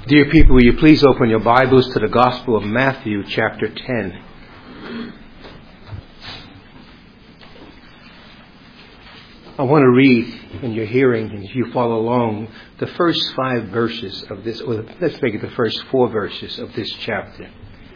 Dear people, will you please open your Bibles to the Gospel of Matthew, chapter 10. I want to read in your hearing, and you follow along, the first 5 verses of this, or let's make it the first 4 verses of this chapter.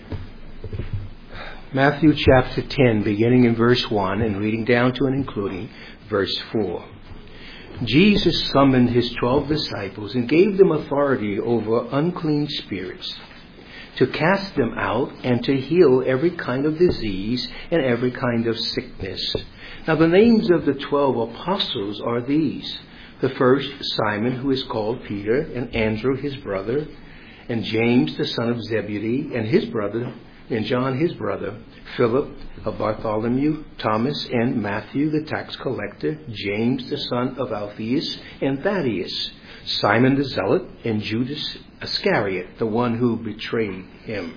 Matthew chapter 10, beginning in verse 1 and reading down to and including verse 4. Jesus summoned his 12 disciples and gave them authority over unclean spirits, to cast them out and to heal every kind of disease and every kind of sickness. Now the names of the 12 apostles are these. The first, Simon, who is called Peter, and Andrew his brother, and James the son of Zebedee, and his brother, and John his brother, Philip of Bartholomew, Thomas and Matthew the tax collector, James the son of Alphaeus, and Thaddeus, Simon the zealot, and Judas Iscariot, the one who betrayed him.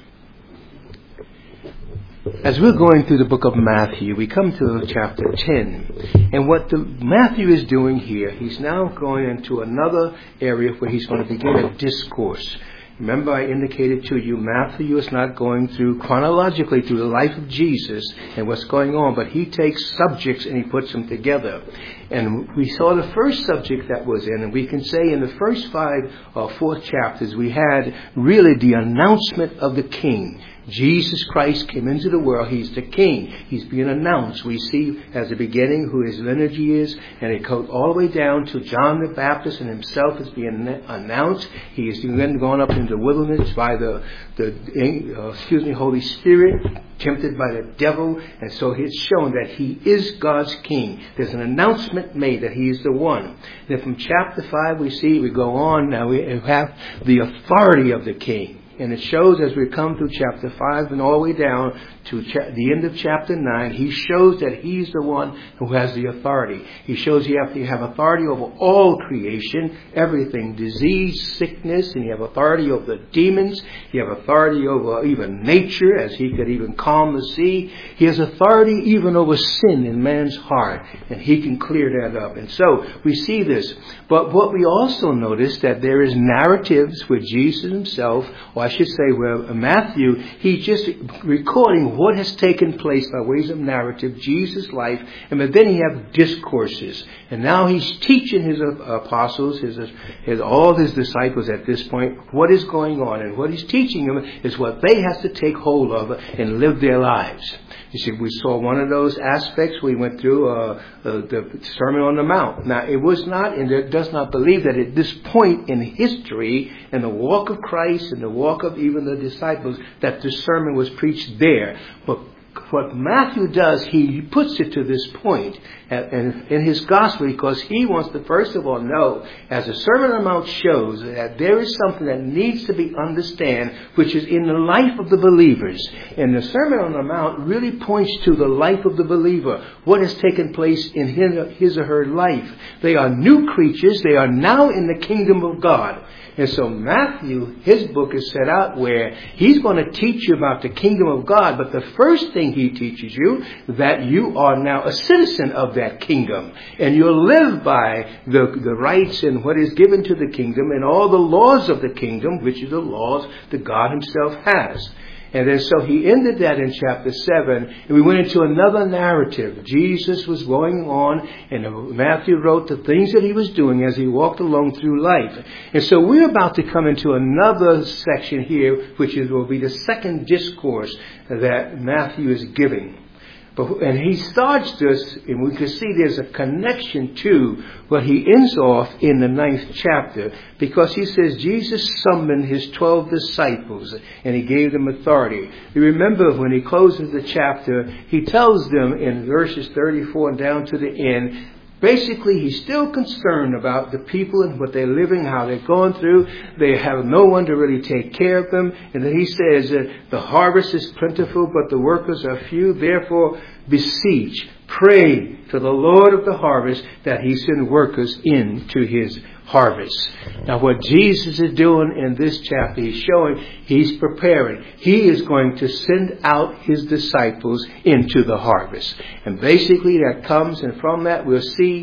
As we're going through the book of Matthew, we come to chapter 10. And what Matthew is doing here, he's now going into another area where he's going to begin a discourse. Remember, I indicated to you, Matthew is not going through chronologically through the life of Jesus and what's going on, but he takes subjects and he puts them together. And we saw the first subject that was in, and we can say in the first 5 or 4 chapters, we had really the announcement of the King. Jesus Christ came into the world. He's the King. He's being announced. We see as the beginning who his lineage is, and it goes all the way down to John the Baptist, and himself is being announced. He is then going up into the wilderness by the Holy Spirit, tempted by the devil, and so it's shown that he is God's King. There's an announcement made that he is the one. Then from chapter 5 we go on now, we have the authority of the King. And it shows as we come through chapter 5 and all the way down to the end of chapter 9, he shows that he's the one who has the authority. He shows you have to have authority over all creation, everything, disease, sickness, and you have authority over the demons. You have authority over even nature, as he could even calm the sea. He has authority even over sin in man's heart, and he can clear that up. And so we see this. But what we also notice that there is narratives with Jesus himself, or I should say where Matthew, he's just recording what has taken place by ways of narrative, Jesus' life, and but then he have discourses. And now he's teaching his apostles, all his disciples at this point, what is going on. And what he's teaching them is what they have to take hold of and live their lives. You see, we saw one of those aspects. We went through the Sermon on the Mount. Now, it was not, and it does not believe that at this point in history, in the walk of Christ and the walk of even the disciples, that the sermon was preached there. But what Matthew does, he puts it to this point in his gospel, because he wants to first of all know, as the Sermon on the Mount shows, that there is something that needs to be understood, which is in the life of the believers. And the Sermon on the Mount really points to the life of the believer, what has taken place in his or her life. They are new creatures. They are now in the kingdom of God. And so Matthew, his book is set out where he's going to teach you about the kingdom of God. But the first thing he teaches you, that you are now a citizen of that kingdom. And you'll live by the rights and what is given to the kingdom and all the laws of the kingdom, which are the laws that God himself has. And then so he ended that in chapter 7, and we went into another narrative. Jesus was going on, and Matthew wrote the things that he was doing as he walked along through life. And so we're about to come into another section here, which will be the second discourse that Matthew is giving. And he starts this, and we can see there's a connection to what he ends off in the 9th chapter, because he says Jesus summoned his 12 disciples and he gave them authority. You remember when he closes the chapter, he tells them in verses 34 and down to the end, basically, he's still concerned about the people and what they're living, how they're going through. They have no one to really take care of them. And then he says that the harvest is plentiful, but the workers are few. Therefore, beseech, pray to the Lord of the harvest that he send workers into his harvest. Now, what Jesus is doing in this chapter, he's showing he's preparing. He is going to send out his disciples into the harvest. And basically that comes, and from that we'll see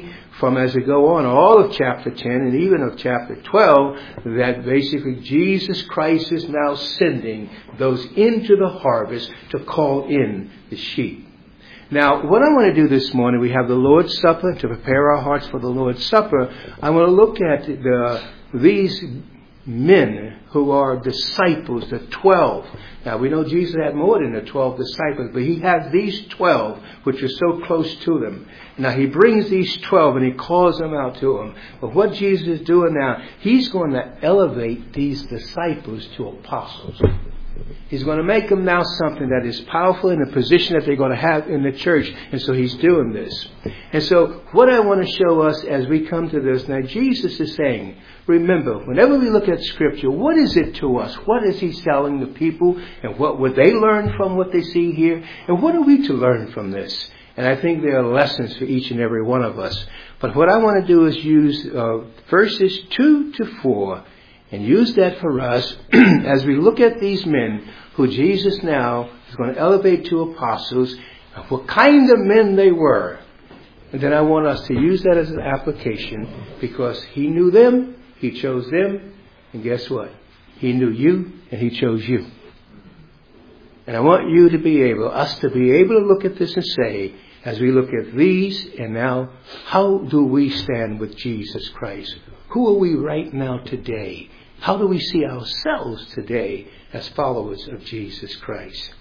from, as we go on, all of chapter 10 and even of chapter 12, that basically Jesus Christ is now sending those into the harvest to call in the sheep. Now, what I want to do this morning, we have the Lord's Supper, to prepare our hearts for the Lord's Supper. I want to look at these men who are disciples, the 12. Now, we know Jesus had more than the 12 disciples, but he had these 12, which are so close to them. Now, he brings these 12 and he calls them out to him. But what Jesus is doing now, he's going to elevate these disciples to apostles. He's going to make them now something that is powerful in the position that they're going to have in the church. And so he's doing this. And so what I want to show us as we come to this, now Jesus is saying, remember, whenever we look at Scripture, what is it to us? What is he telling the people? And what would they learn from what they see here? And what are we to learn from this? And I think there are lessons for each and every one of us. But what I want to do is use verses 2 to 4 and use that for us as we look at these men who Jesus now is going to elevate to apostles, what kind of men they were. And then I want us to use that as an application because he knew them, he chose them, and guess what? He knew you and he chose you. And I want you to be able, us to be able to look at this and say, as we look at these, and now, how do we stand with Jesus Christ? Who are we right now today? How do we see ourselves today as followers of Jesus Christ?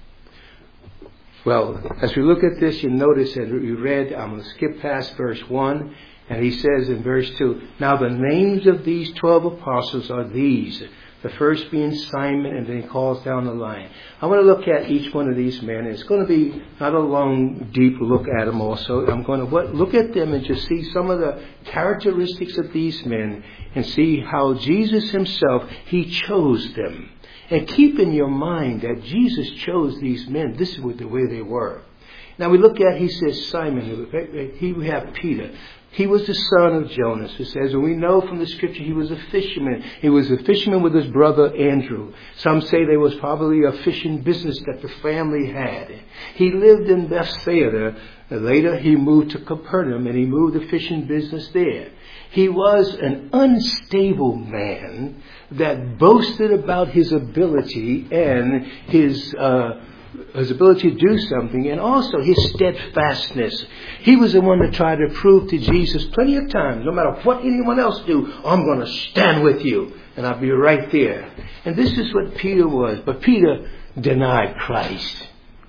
Well, as we look at this, you notice that we read, I'm going to skip past verse 1, and he says in verse 2, now the names of these 12 apostles are these. The first being Simon, and then he calls down the line. I want to look at each one of these men. It's going to be not a long, deep look at them also. I'm going to look at them and just see some of the characteristics of these men and see how Jesus himself, he chose them. And keep in your mind that Jesus chose these men. This is the way they were. Now we look at, he says Simon, here we have Peter. He was the son of Jonas, it says, and we know from the scripture he was a fisherman. He was a fisherman with his brother Andrew. Some say there was probably a fishing business that the family had. He lived in Bethsaida. Later he moved to Capernaum and he moved the fishing business there. He was an unstable man that boasted about his ability and his ability to do something, and also his steadfastness. He was the one that tried to prove to Jesus plenty of times, no matter what anyone else do, I'm going to stand with you, and I'll be right there. And this is what Peter was. But Peter denied Christ.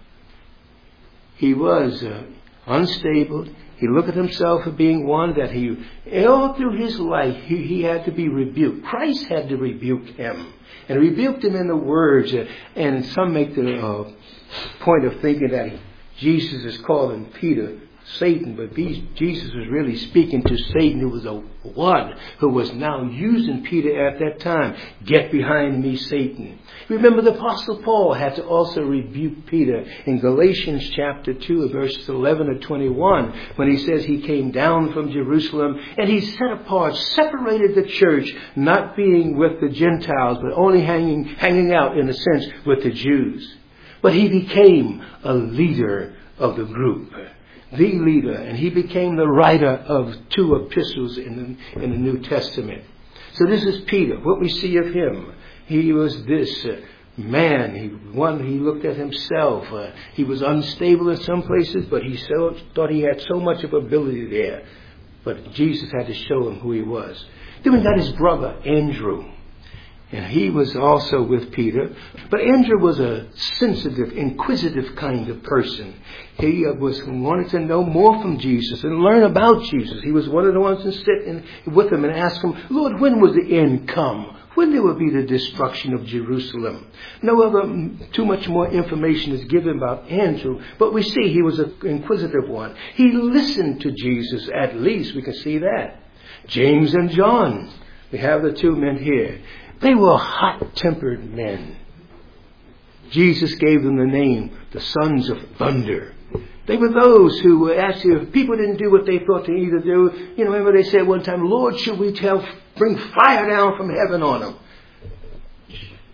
He was unstable. He looked at himself as being one that all through his life, he had to be rebuked. Christ had to rebuke him. And rebuked him in the words. And some make the point of thinking that Jesus is calling Peter Satan. But Jesus was really speaking to Satan, who was the one who was now using Peter at that time. Get behind me, Satan. Remember, the Apostle Paul had to also rebuke Peter in Galatians chapter 2, verses 11 to 21, when he says he came down from Jerusalem and he set apart, separated the church, not being with the Gentiles, but only hanging out, in a sense, with the Jews. But he became a leader of the group, the leader, and he became the writer of 2 epistles in the New Testament. So this is Peter. What we see of him, he was this man. He looked at himself. He was unstable in some places, but he thought he had so much of ability there. But Jesus had to show him who he was. Then we got his brother Andrew. And he was also with Peter. But Andrew was a sensitive, inquisitive kind of person. He wanted to know more from Jesus and learn about Jesus. He was one of the ones to sit with him and ask him, Lord, when will the end come? When there will be the destruction of Jerusalem? No other, too much more information is given about Andrew. But we see he was an inquisitive one. He listened to Jesus, at least we can see that. James and John, we have the 2 men here. They were hot-tempered men. Jesus gave them the name, the sons of thunder. They were those who actually, if people didn't do what they thought they needed to do, remember they said one time, Lord, should we bring fire down from heaven on them?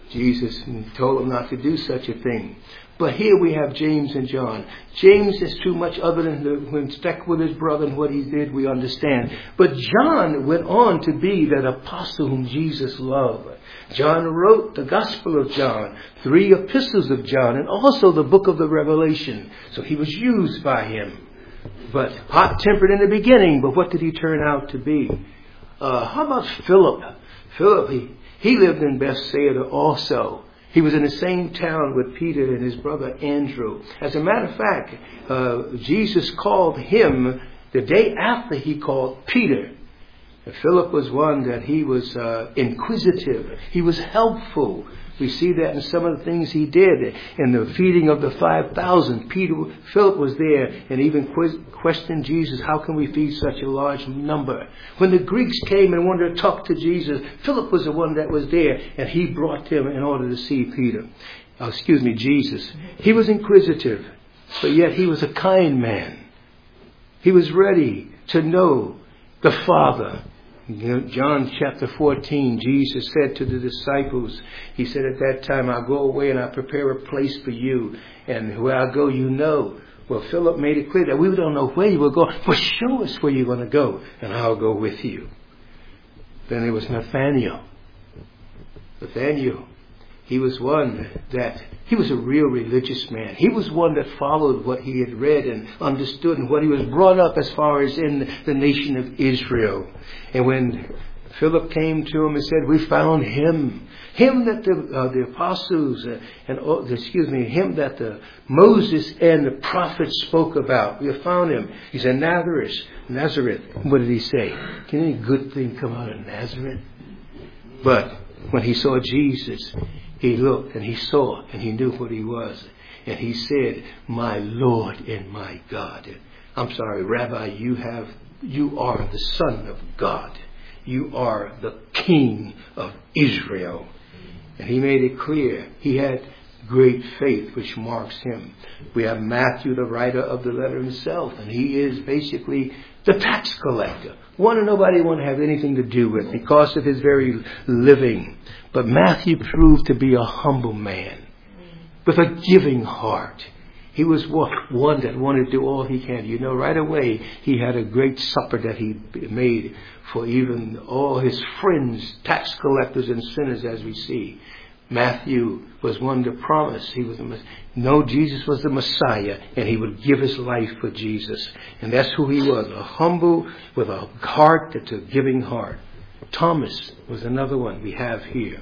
Jesus told him not to do such a thing. But here we have James and John. James is too much other than when stuck with his brother and what he did, we understand. But John went on to be that apostle whom Jesus loved. John wrote the Gospel of John, 3 epistles of John, and also the book of the Revelation. So he was used by him. But hot-tempered in the beginning, but what did he turn out to be? How about Philip? Philip, he lived in Bethsaida also. He was in the same town with Peter and his brother Andrew. As a matter of fact, Jesus called him the day after he called Peter. Philip was one that he was inquisitive. He was helpful. We see that in some of the things he did. In the feeding of the 5,000, Philip was there and even questioned Jesus, how can we feed such a large number? When the Greeks came and wanted to talk to Jesus, Philip was the one that was there, and he brought them in order to see Jesus. He was inquisitive, but yet he was a kind man. He was ready to know the Father. John chapter 14, Jesus said to the disciples, he said at that time, I'll go away and I'll prepare a place for you. And where I go, you know. Well, Philip made it clear that we don't know where you will go, but show us where you're going to go, and I'll go with you. Then there was Nathaniel. He was one that, he was a real religious man. He was one that followed what he had read and understood and what he was brought up as far as in the nation of Israel. And when Philip came to him and said, we found him that the apostles him that the Moses and the prophets spoke about. We have found him. He said, Nazareth. What did he say? Can any good thing come out of Nazareth? But when he saw Jesus, he looked and he saw and he knew what he was. And he said, my Lord and my God. I'm sorry, Rabbi, you are the Son of God. You are the King of Israel. And he made it clear. He had great faith, which marks him. We have Matthew, the writer of the letter himself, and he is basically the tax collector. One that nobody want to have anything to do with because of his very living. But Matthew proved to be a humble man with a giving heart. He was one that wanted to do all he can. You know, right away he had a great supper that he made for even all his friends, tax collectors and sinners, as we see. Matthew was one to promise Jesus was the Messiah, and he would give his life for Jesus. And that's who he was, a humble with a heart that's a giving heart. Thomas was another one we have here.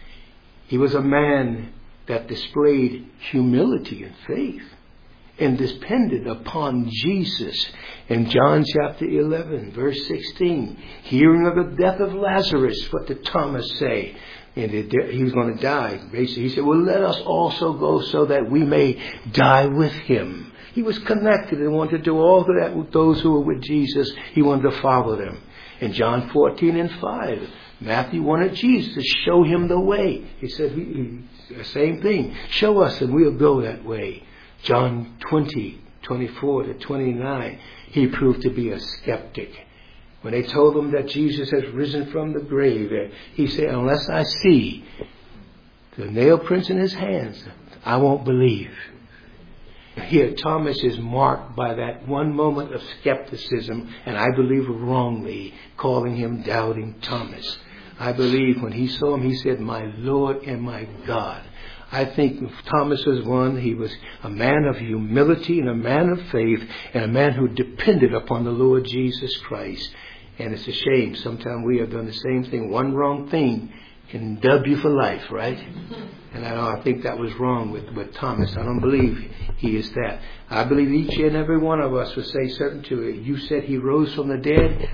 He was a man that displayed humility and faith and depended upon Jesus. In John chapter 11, verse 16, hearing of the death of Lazarus, what did Thomas say? And he was going to die. Basically, he said, well, let us also go so that we may die with him. He was connected and wanted to do all of that with those who were with Jesus. He wanted to follow them. In John 14 and 5, Matthew wanted Jesus to show him the way. He said, same thing. Show us and we'll go that way. John 20, 24 to 29, he proved to be a skeptic. When they told him that Jesus has risen from the grave, he said, unless I see the nail prints in his hands, I won't believe. Here, Thomas is marked by that one moment of skepticism, and I believe wrongly, calling him Doubting Thomas. I believe when he saw him, he said, my Lord and my God. I think Thomas was one. He was a man of humility and a man of faith and a man who depended upon the Lord Jesus Christ. And it's a shame. Sometimes we have done the same thing. One wrong thing can dub you for life, right? And I think that was wrong with Thomas. I don't believe he is that. I believe each and every one of us would say something to it. You said he rose from the dead.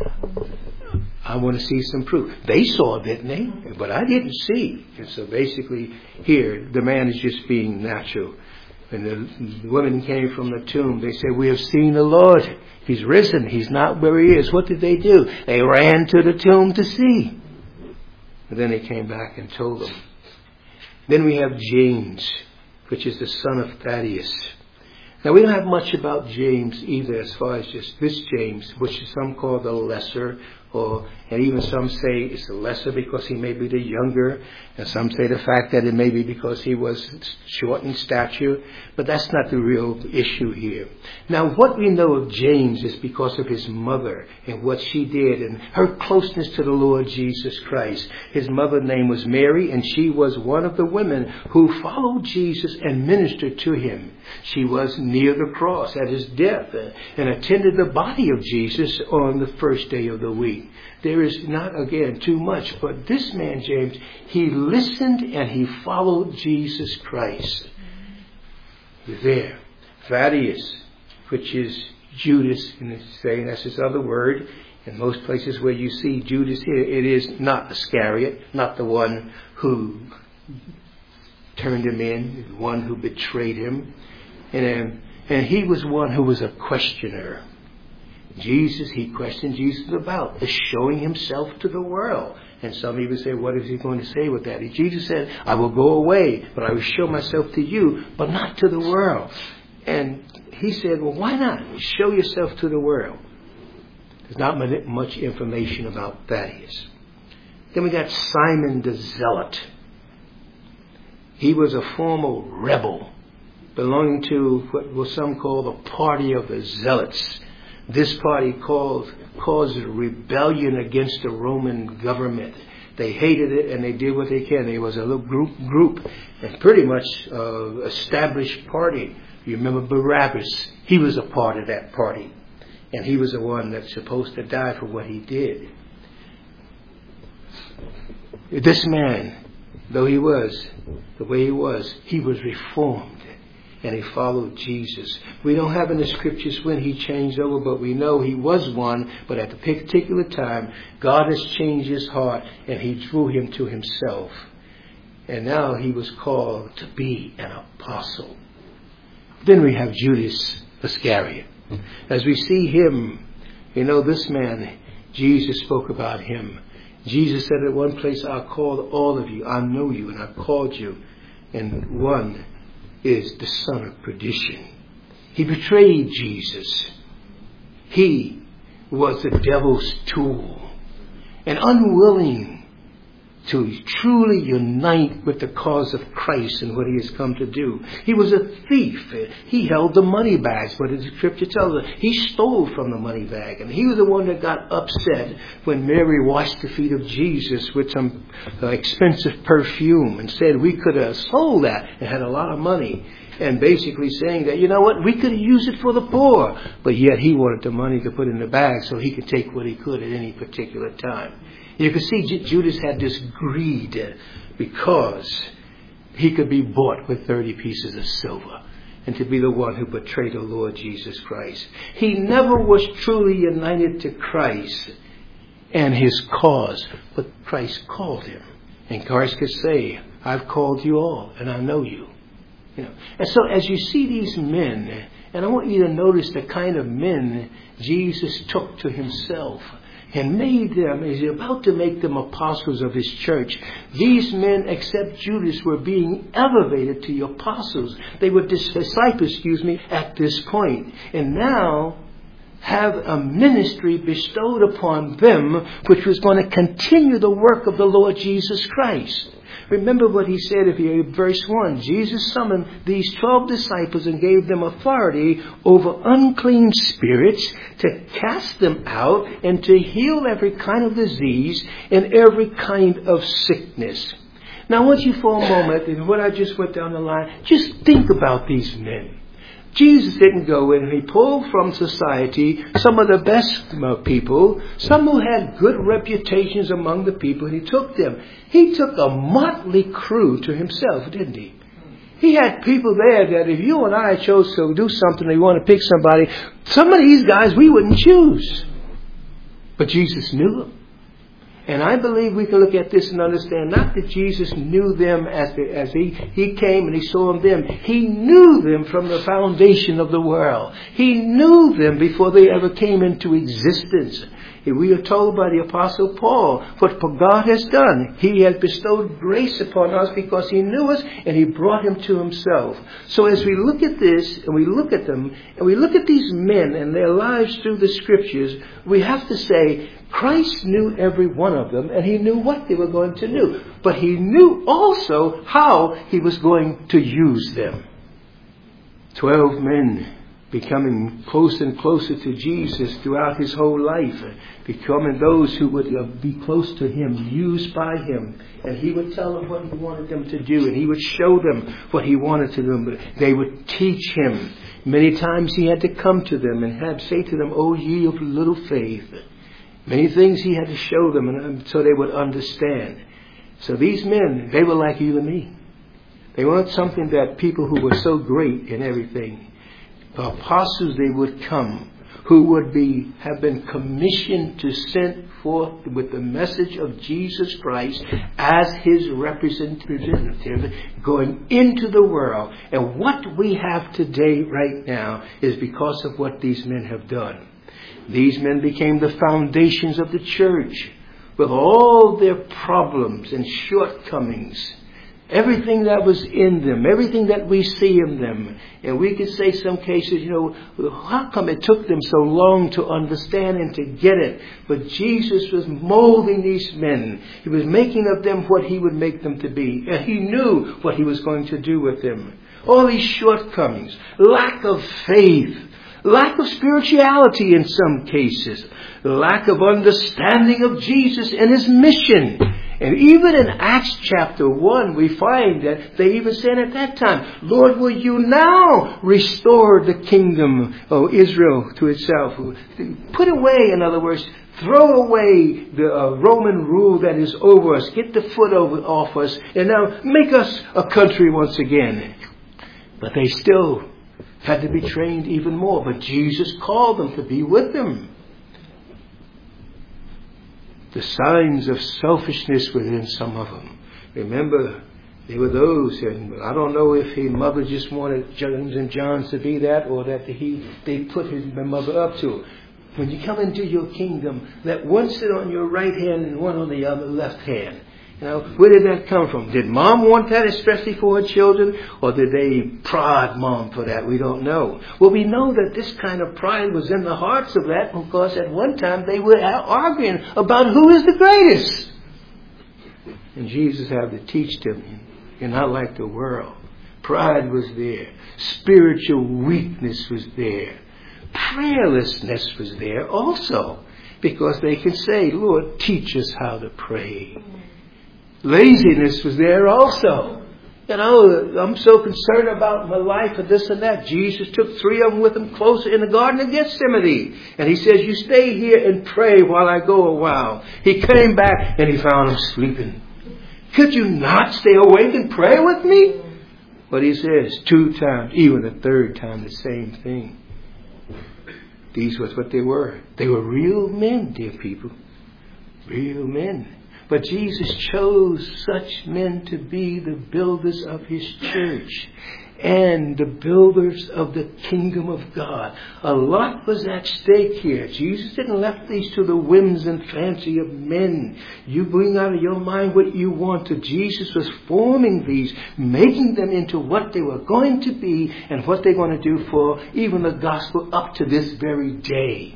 I want to see some proof. They saw it, didn't they? But I didn't see. And so basically here, the man is just being natural. When the women came from the tomb, they said, we have seen the Lord. He's risen. He's not where he is. What did they do? They ran to the tomb to see. And then they came back and told them. Then we have James, which is the son of Thaddeus. Now, we don't have much about James either as far as just this James, which some call the lesser, And even some say it's the lesser because he may be the younger. And some say the fact that it may be because he was short in stature. But that's not the real issue here. Now, what we know of James is because of his mother and what she did and her closeness to the Lord Jesus Christ. His mother's name was Mary, and she was one of the women who followed Jesus and ministered to him. She was near the cross at his death and attended the body of Jesus on the first day of the week. There is not, again, too much, but this man, James, he listened and he followed Jesus Christ. There. Thaddeus, which is Judas, saying that's his other word. In most places where you see Judas here, it is not Iscariot, not the one who turned him in, the one who betrayed him. And he was one who was a questioner. He questioned Jesus about showing himself to the world. And some even say, what is he going to say with that? Jesus said, I will go away, but I will show myself to you, but not to the world. And he said, well, why not show yourself to the world? There's not much information about Thaddeus. Then we got Simon the Zealot. He was a former rebel belonging to what was some call the party of the Zealots. This party caused a rebellion against the Roman government. They hated it and they did what they can. There was a little group and pretty much established party. You remember Barabbas? He was a part of that party. And he was the one that's supposed to die for what he did. This man, though he was the way he was reformed. And he followed Jesus. We don't have in the scriptures when he changed over, but we know he was one. But at the particular time, God has changed his heart and he drew him to himself. And now he was called to be an apostle. Then we have Judas Iscariot. As we see him, this man, Jesus spoke about him. Jesus said at one place, I called all of you. I know you and I called you. And one is the son of perdition. He betrayed Jesus. He was the devil's tool and unwilling to truly unite with the cause of Christ and what he has come to do. He was a thief. He held the money bags, but the scripture tells us he stole from the money bag. And he was the one that got upset when Mary washed the feet of Jesus with some expensive perfume and said we could have sold that and had a lot of money. And basically saying that, we could have used it for the poor. But yet he wanted the money to put in the bag so he could take what he could at any particular time. You can see Judas had this greed because he could be bought with 30 pieces of silver and to be the one who betrayed the Lord Jesus Christ. He never was truly united to Christ and his cause, but Christ called him. And Christ could say, I've called you all and I know you. And so as you see these men, and I want you to notice the kind of men Jesus took to himself and made them, as he's about to make them apostles of his church. These men, except Judas, were being elevated to apostles. They were disciples, at this point. And now have a ministry bestowed upon them which was going to continue the work of the Lord Jesus Christ. Remember what he said in verse 1. Jesus summoned these 12 disciples and gave them authority over unclean spirits to cast them out and to heal every kind of disease and every kind of sickness. Now I want you for a moment, and what I just went down the line, just think about these men. Jesus didn't go in and he pulled from society some of the best people, some who had good reputations among the people, and he took them. He took a motley crew to himself, didn't he? He had people there that if you and I chose to do something, we want to pick somebody, some of these guys we wouldn't choose. But Jesus knew them. And I believe we can look at this and understand not that Jesus knew them as he came and he saw them. He knew them from the foundation of the world. He knew them before they ever came into existence. We are told by the Apostle Paul what God has done. He has bestowed grace upon us because he knew us and he brought him to himself. So as we look at this and we look at them and we look at these men and their lives through the scriptures, we have to say Christ knew every one of them, and he knew what they were going to do. But he knew also how he was going to use them. 12 men becoming closer and closer to Jesus throughout his whole life, becoming those who would be close to him, used by him. And he would tell them what he wanted them to do, and he would show them what he wanted to do. They would teach him. Many times he had to come to them and say to them, "O ye of little faith." Many things he had to show them, and so they would understand. So these men, they were like you and me. They weren't something that people who were so great in everything. The apostles, they would come, who would have been commissioned to send forth with the message of Jesus Christ as his representative going into the world. And what we have today right now is because of what these men have done. These men became the foundations of the church with all their problems and shortcomings. Everything that was in them, everything that we see in them. And we could say some cases, how come it took them so long to understand and to get it? But Jesus was molding these men. He was making of them what he would make them to be. And he knew what he was going to do with them. All these shortcomings, lack of faith, lack of spirituality in some cases, lack of understanding of Jesus and his mission. And even in Acts chapter 1, we find that they even said at that time, "Lord, will you now restore the kingdom of Israel to itself?" Put away, in other words, throw away the Roman rule that is over us. Get the foot off us. And now make us a country once again. But they still had to be trained even more. But Jesus called them to be with him. The signs of selfishness within some of them. Remember, there were those, and I don't know if his mother just wanted James and John to be that, or that they put his mother up to. When you come into your kingdom, let one sit on your right hand and one on the other left hand. Where did that come from? Did mom want that especially for her children? Or did they prod mom for that? We don't know. Well, we know that this kind of pride was in the hearts of that because at one time they were arguing about who is the greatest. And Jesus had to teach them, you're not like the world. Pride was there. Spiritual weakness was there. Prayerlessness was there also. Because they can say, "Lord, teach us how to pray." Laziness was there also. I'm so concerned about my life and this and that. Jesus took 3 of them with him closer in the Garden of Gethsemane. And he says, "You stay here and pray while I go a while." He came back and he found them sleeping. "Could you not stay awake and pray with me?" But he says 2 times, even the 3rd time, the same thing. These was what they were. They were real men, dear people. Real men. But Jesus chose such men to be the builders of his church and the builders of the kingdom of God. A lot was at stake here. Jesus didn't left these to the whims and fancy of men. You bring out of your mind what you want to. Jesus was forming these, making them into what they were going to be and what they're going to do for even the gospel up to this very day.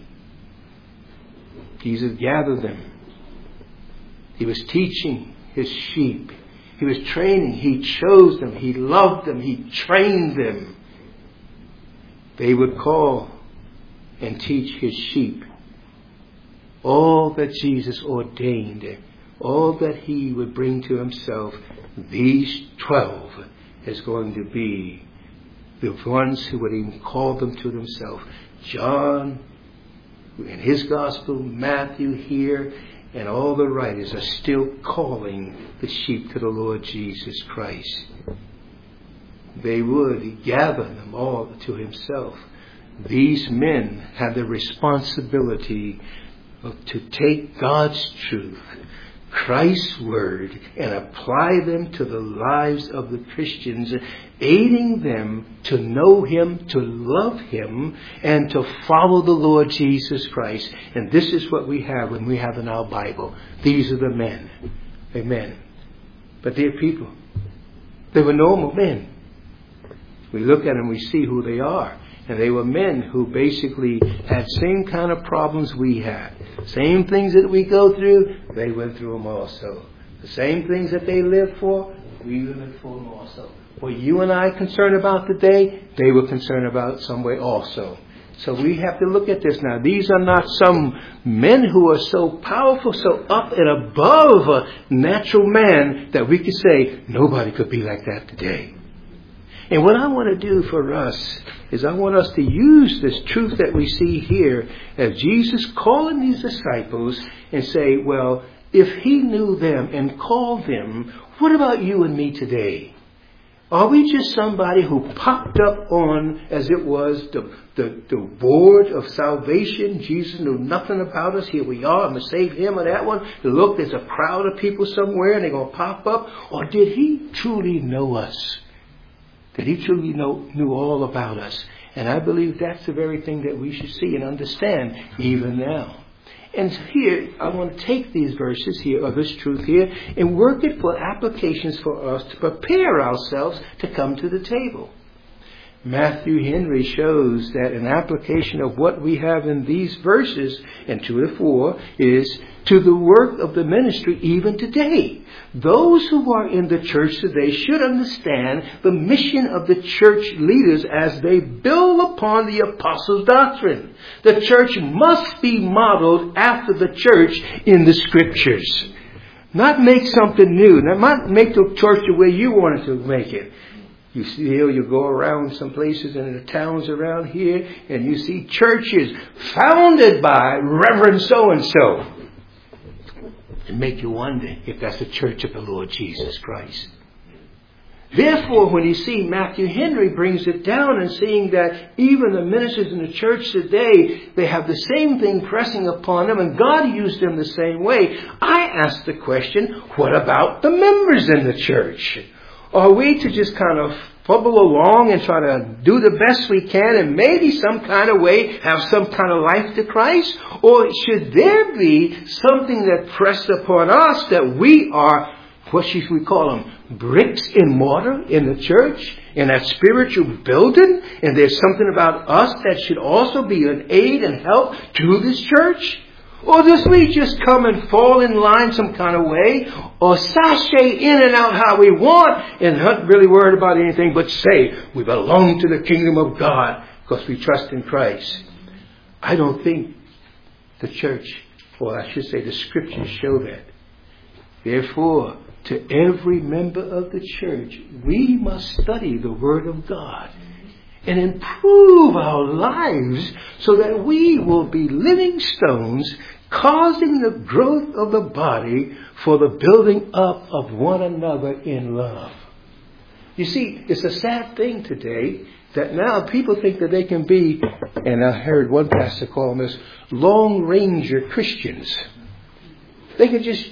Jesus gathered them. He was teaching his sheep. He was training. He chose them. He loved them. He trained them. They would call and teach his sheep all that Jesus ordained, all that he would bring to himself. These 12 is going to be the ones who would even call them to themselves. John in his gospel, Matthew here, and all the writers are still calling the sheep to the Lord Jesus Christ. They would gather them all to himself. These men had the responsibility to take God's truth, Christ's word, and apply them to the lives of the Christians, aiding them to know him, to love him, and to follow the Lord Jesus Christ. And this is what we have when we have in our Bible. These are the men. Amen. But dear people, they were normal men. We look at them, we see who they are. And they were men who basically had same kind of problems we had. Same things that we go through, they went through them also. The same things that they lived for, we lived for them also. What you and I concerned about today, they were concerned about some way also. So we have to look at this now. These are not some men who are so powerful, so up and above a natural man that we could say, nobody could be like that today. And what I want to do for us is I want us to use this truth that we see here as Jesus calling these disciples and say, well, if he knew them and called them, what about you and me today? Are we just somebody who popped up on, as it was, the board of salvation? Jesus knew nothing about us. Here we are. I'm going to save him or that one. Look, there's a crowd of people somewhere and they're going to pop up. Or did he truly know us? Did he truly knew all about us? And I believe that's the very thing that we should see and understand even now. And here, I want to take these verses here, or this truth here, and work it for applications for us to prepare ourselves to come to the table. Matthew Henry shows that an application of what we have in these verses, and 2 to 4, is to the work of the ministry even today. Those who are in the church today should understand the mission of the church leaders as they build upon the apostles' doctrine. The church must be modeled after the church in the scriptures. Not make something new. Not make the church the way you wanted to make it. You see here, you go around some places in the towns around here and you see churches founded by Reverend so-and-so. And make you wonder if that's the church of the Lord Jesus Christ. Therefore, when you see Matthew Henry brings it down and seeing that even the ministers in the church today, they have the same thing pressing upon them and God used them the same way. I ask the question, what about the members in the church? Are we to just kind of fumble along and try to do the best we can and maybe some kind of way have some kind of life to Christ? Or should there be something that pressed upon us that we are, what should we call them, bricks and mortar in the church, in that spiritual building? And there's something about us that should also be an aid and help to this church? Or does we just come and fall in line some kind of way? Or sashay in and out how we want and not really worried about anything but say we belong to the kingdom of God because we trust in Christ? I don't think the church, or I should say the scriptures show that. Therefore, to every member of the church, we must study the Word of God and improve our lives so that we will be living stones causing the growth of the body for the building up of one another in love. You see, it's a sad thing today that now people think that they can be, and I heard one pastor call them as Lone Ranger Christians. They can just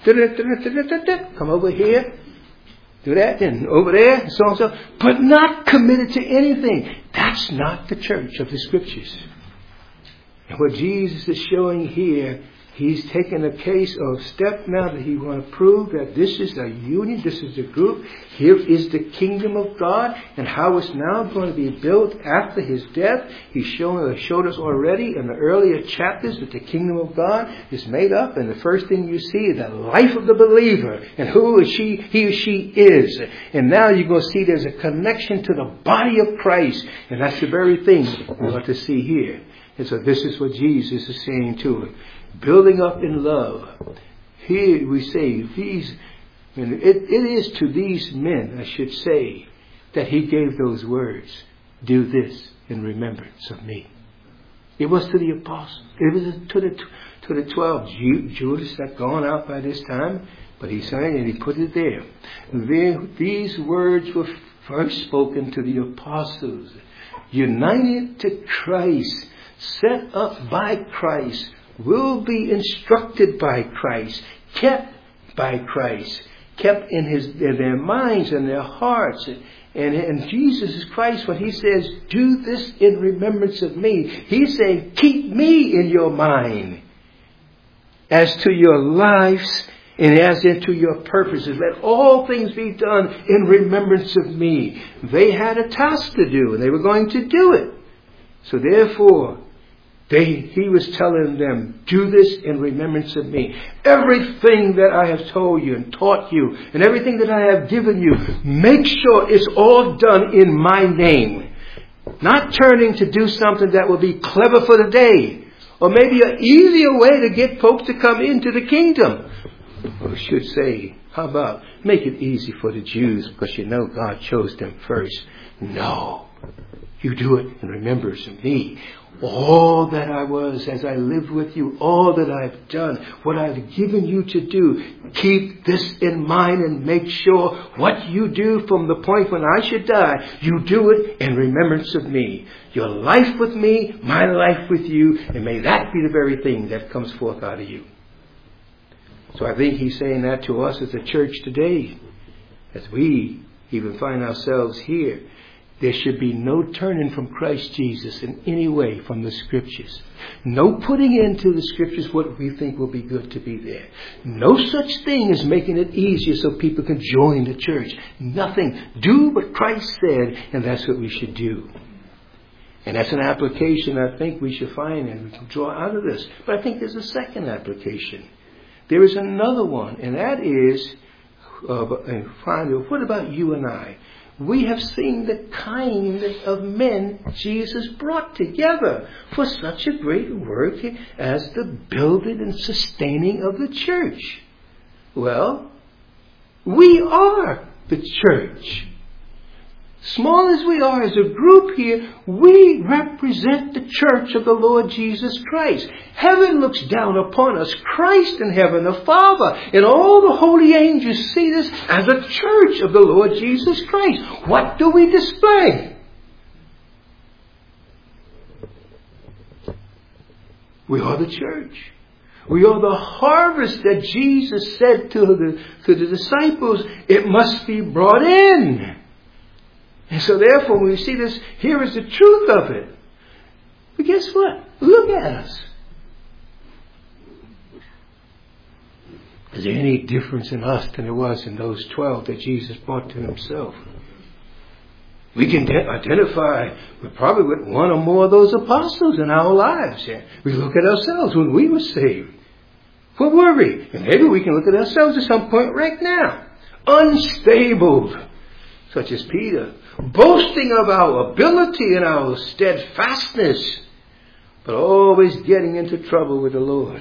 come over here, do that, and over there, and so on and so, but not committed to anything. That's not the church of the scriptures. And what Jesus is showing here, he's taken a case of step now that he want to prove that this is a union, this is a group. Here is the kingdom of God and how it's now going to be built after his death. He showed us already in the earlier chapters that the kingdom of God is made up. And the first thing you see is the life of the believer and who he or she is. And now you're going to see there's a connection to the body of Christ. And that's the very thing we want to see here. And so this is what Jesus is saying to it. Building up in love. Here we say these, and it is to these men, I should say, that he gave those words. Do this in remembrance of me. It was to the apostles. It was to the 12. Judas had gone out by this time, but he said, and he put it there. These words were first spoken to the apostles. United to Christ. Set up by Christ, will be instructed by Christ, kept by Christ, kept in their minds and their hearts. And Jesus Christ, when he says, do this in remembrance of me, he's saying, keep me in your mind as to your lives and as into your purposes. Let all things be done in remembrance of me. They had a task to do and they were going to do it. So therefore, he was telling them, do this in remembrance of me. Everything that I have told you and taught you and everything that I have given you, make sure it's all done in my name. Not turning to do something that will be clever for the day. Or maybe an easier way to get folks to come into the kingdom. Or I should say, how about make it easy for the Jews because you know God chose them first. No. You do it in remembrance of me. All that I was as I lived with you, all that I've done, what I've given you to do, keep this in mind and make sure what you do from the point when I should die, you do it in remembrance of me. Your life with me, my life with you, and may that be the very thing that comes forth out of you. So I think he's saying that to us as a church today, as we even find ourselves here. There should be no turning from Christ Jesus in any way from the Scriptures. No putting into the Scriptures what we think will be good to be there. No such thing as making it easier so people can join the church. Nothing. Do what Christ said, and that's what we should do. And that's an application I think we should find and we can draw out of this. But I think there's a second application. There is another one, and that is, what about you and I? We have seen the kind of men Jesus brought together for such a great work as the building and sustaining of the church. Well, we are the church. Small as we are as a group here, we represent the church of the Lord Jesus Christ. Heaven looks down upon us, Christ in heaven, the Father, and all the holy angels see this as a church of the Lord Jesus Christ. What do we display? We are the church. We are the harvest that Jesus said to the disciples, it must be brought in. And so therefore, when we see this, here is the truth of it. But guess what? Look at us. Is there any difference in us than there was in those 12 that Jesus brought to himself? We can identify probably with one or more of those apostles in our lives. We look at ourselves when we were saved. What were we? And maybe we can look at ourselves at some point right now. Unstable, such as Peter. Boasting of our ability and our steadfastness, but always getting into trouble with the Lord.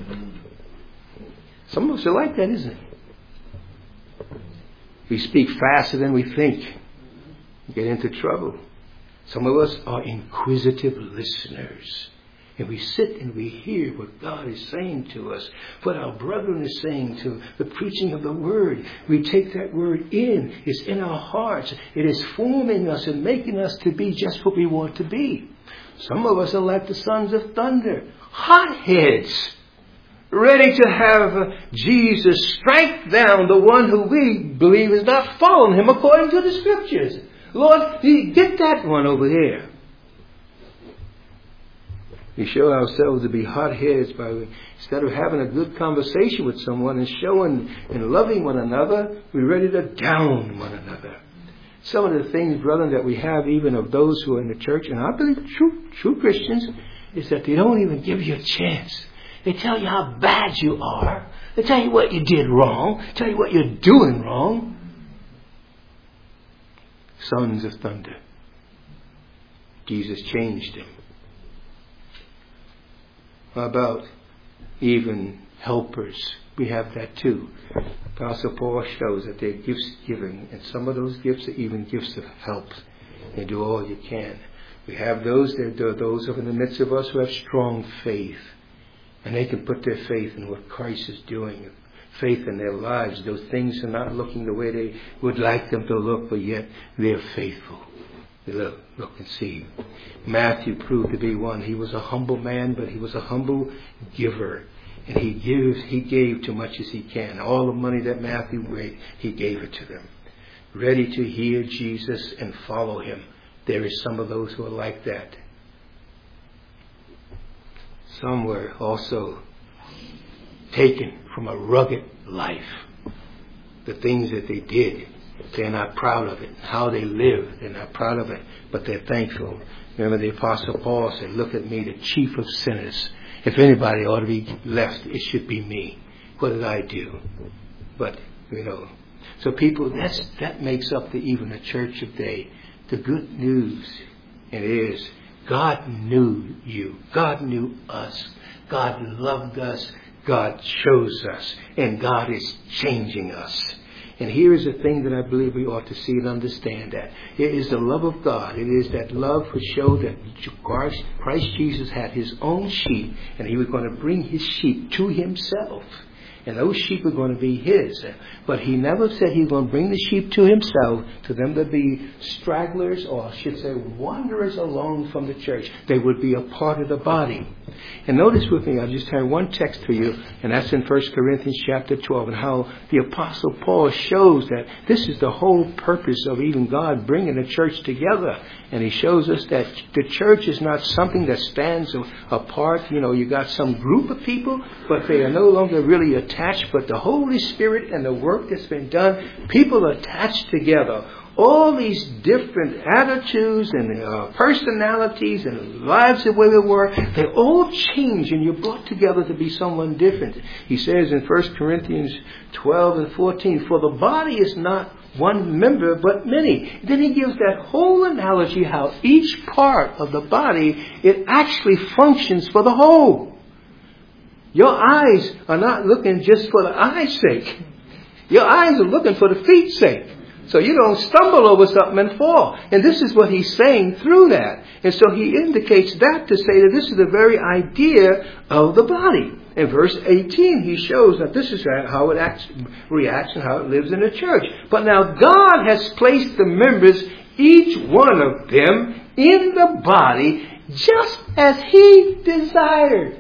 Some of us are like that, isn't it? We speak faster than we think. Get into trouble. Some of us are inquisitive listeners. And we sit and we hear what God is saying to us, what our brethren is saying to the preaching of the Word. We take that Word in. It's in our hearts. It is forming us and making us to be just what we want to be. Some of us are like the sons of thunder, hotheads, ready to have Jesus strike down the one who we believe is not following him according to the Scriptures. Lord, get that one over there. We show ourselves to be hotheads by, instead of having a good conversation with someone and showing and loving one another, we're ready to down one another. Some of the things, brethren, that we have even of those who are in the church, and I believe true Christians, is that they don't even give you a chance. They tell you how bad you are. They tell you what you did wrong. Tell you what you're doing wrong. Sons of thunder. Jesus changed them. How about even helpers? We have that too. Apostle Paul shows that they're gifts giving, and some of those gifts are even gifts of help. And do all you can. We have those, there are those in the midst of us who have strong faith. And they can put their faith in what Christ is doing. Faith in their lives. Those things are not looking the way they would like them to look, but yet they're faithful. They look and see. Matthew proved to be one. He was a humble man, but he was a humble giver. And he gave too much as he can. All the money that Matthew made, he gave it to them. Ready to hear Jesus and follow him. There is some of those who are like that. Some were also taken from a rugged life. The things that they did. they're not proud of it. How they live, they're not proud of it, but they're thankful. Remember the Apostle Paul said, look at me, the chief of sinners. If anybody ought to be left, it should be me. What did I do? But, so people, that makes up even the church today. The good news, it is, God knew you. God knew us. God loved us. God chose us. And God is changing us. And here is the thing that I believe we ought to see and understand that. It is the love of God. It is that love which showed that Christ Jesus had his own sheep, and he was going to bring his sheep to himself. And those sheep are going to be his. But he never said he was going to bring the sheep to himself, to them to be stragglers, or I should say wanderers alone from the church. They would be a part of the body. And notice with me, I'll just have one text for you, and that's in 1 Corinthians chapter 12, and how the Apostle Paul shows that this is the whole purpose of even God bringing the church together. And he shows us that the church is not something that stands apart. You got some group of people, but they are no longer really attached. But the Holy Spirit and the work that's been done, people are attached together. All these different attitudes and personalities and lives the way they were, they all change and you're brought together to be someone different. He says in 1 Corinthians 12 and 14, for the body is not one member but many. Then he gives that whole analogy how each part of the body, it actually functions for the whole. Your eyes are not looking just for the eye's sake. Your eyes are looking for the feet's sake. So you don't stumble over something and fall. And this is what he's saying through that. And so he indicates that to say that this is the very idea of the body. In verse 18, he shows that this is how it reacts and how it lives in the church. But now God has placed the members, each one of them, in the body just as he desired.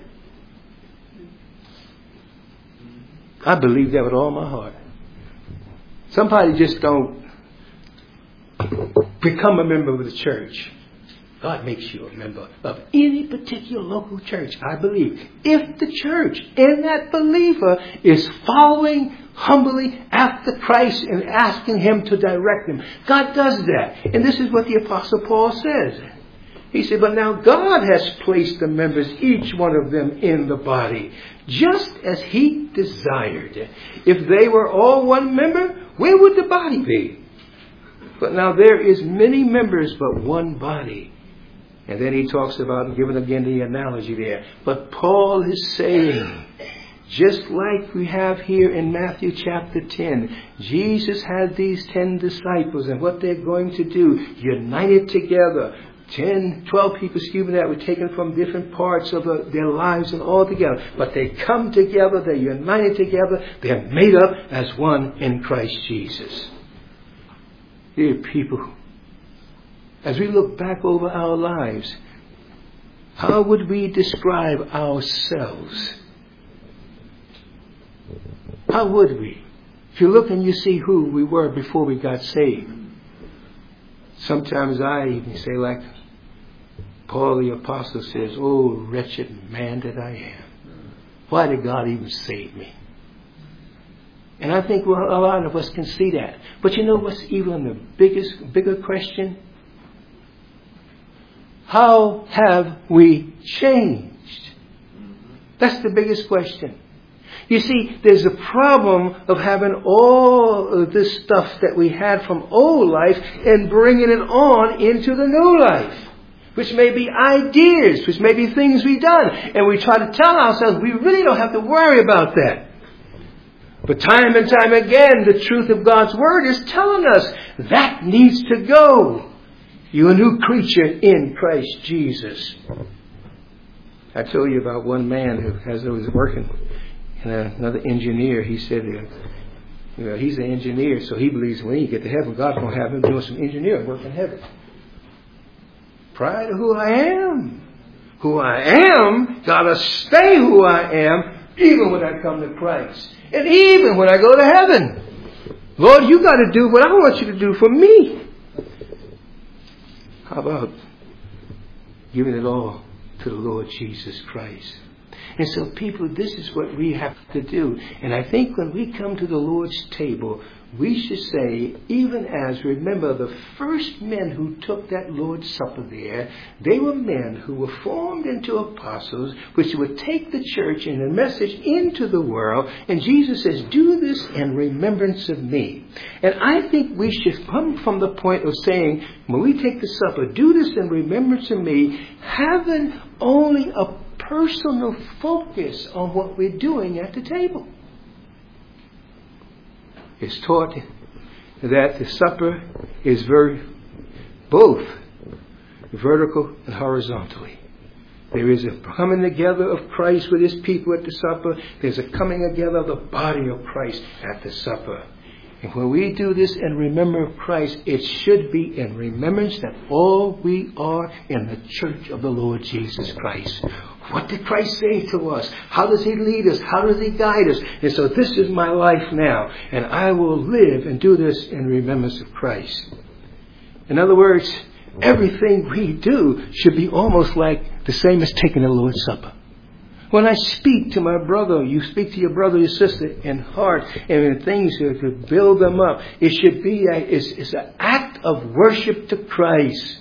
I believe that with all my heart. Somebody just don't become a member of the church. God makes you a member of any particular local church, I believe. If the church and that believer is following humbly after Christ and asking him to direct them, God does that. And this is what the Apostle Paul says. He said, but now God has placed the members, each one of them, in the body, just as he desired. If they were all one member, where would the body be? But now there is many members, but one body. And then he talks about, giving again the analogy there. But Paul is saying, just like we have here in Matthew chapter 10, Jesus had these 10 disciples, and what they're going to do, united together. 12 people, that were taken from different parts of their lives and all together. But they come together, they're united together, they're made up as one in Christ Jesus. Dear people, as we look back over our lives, how would we describe ourselves? How would we? If you look and you see who we were before we got saved. Sometimes I even say, like Paul the Apostle says, oh, wretched man that I am. Why did God even save me? And I think a lot of us can see that. But you know what's even the bigger question? How have we changed? That's the biggest question. You see, there's a problem of having all of this stuff that we had from old life and bringing it on into the new life. Which may be ideas, which may be things we've done. And we try to tell ourselves we really don't have to worry about that. But time and time again, the truth of God's Word is telling us that needs to go. You're a new creature in Christ Jesus. I told you about one man who, as I was working, and another engineer, he said, he's an engineer, so he believes when he get to heaven, God's going to have him doing some engineering work in heaven. Pride of who I am. Who I am, gotta stay who I am, even when I come to Christ. And even when I go to heaven. Lord, you gotta do what I want you to do for me. How about giving it all to the Lord Jesus Christ? And so people, this is what we have to do. And I think when we come to the Lord's table, we should say, even as, remember, the first men who took that Lord's Supper there, they were men who were formed into apostles, which would take the church and the message into the world. And Jesus says, do this in remembrance of me. And I think we should come from the point of saying, when we take the supper, do this in remembrance of me, having only a personal focus on what we're doing at the table. It's taught that the supper is both vertical and horizontally. There is a coming together of Christ with his people at the supper. There's a coming together of the body of Christ at the supper. And when we do this in remembrance of Christ, it should be in remembrance that all we are in the church of the Lord Jesus Christ. What did Christ say to us? How does he lead us? How does he guide us? And so this is my life now, and I will live and do this in remembrance of Christ. In other words, everything we do should be almost like the same as taking the Lord's Supper. When I speak to my brother, you speak to your brother, your sister in heart and in things to build them up. It should be it's an act of worship to Christ.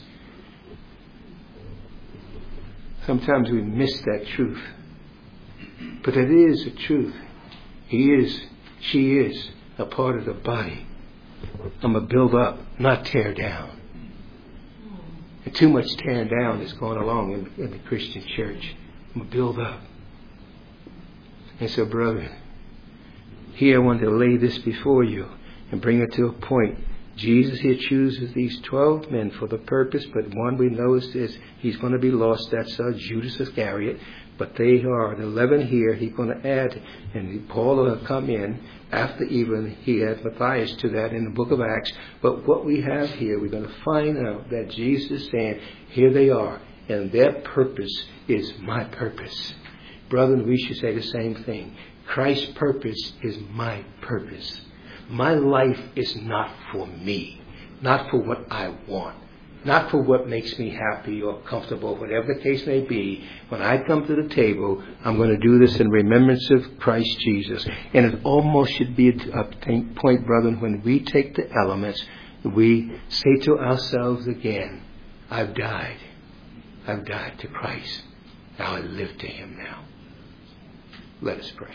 Sometimes we miss that truth. But it is the truth. She is a part of the body. I'm going to build up, not tear down. And too much tearing down is going along in the Christian church. I'm going to build up. And so, brother, here I want to lay this before you and bring it to a point. Jesus here chooses these 12 men for the purpose, but one we know is he's going to be lost. That's Judas Iscariot. But they are the 11 here. He's going to add, and Paul will come in after even he had Matthias to that in the book of Acts. But what we have here, we're going to find out that Jesus is saying, here they are, and their purpose is my purpose. Brethren, we should say the same thing. Christ's purpose is my purpose. My life is not for me, not for what I want, not for what makes me happy or comfortable, whatever the case may be. When I come to the table, I'm going to do this in remembrance of Christ Jesus. And it almost should be a point, brethren, when we take the elements, we say to ourselves again, I've died. I've died to Christ. Now I live to him now. Let us pray.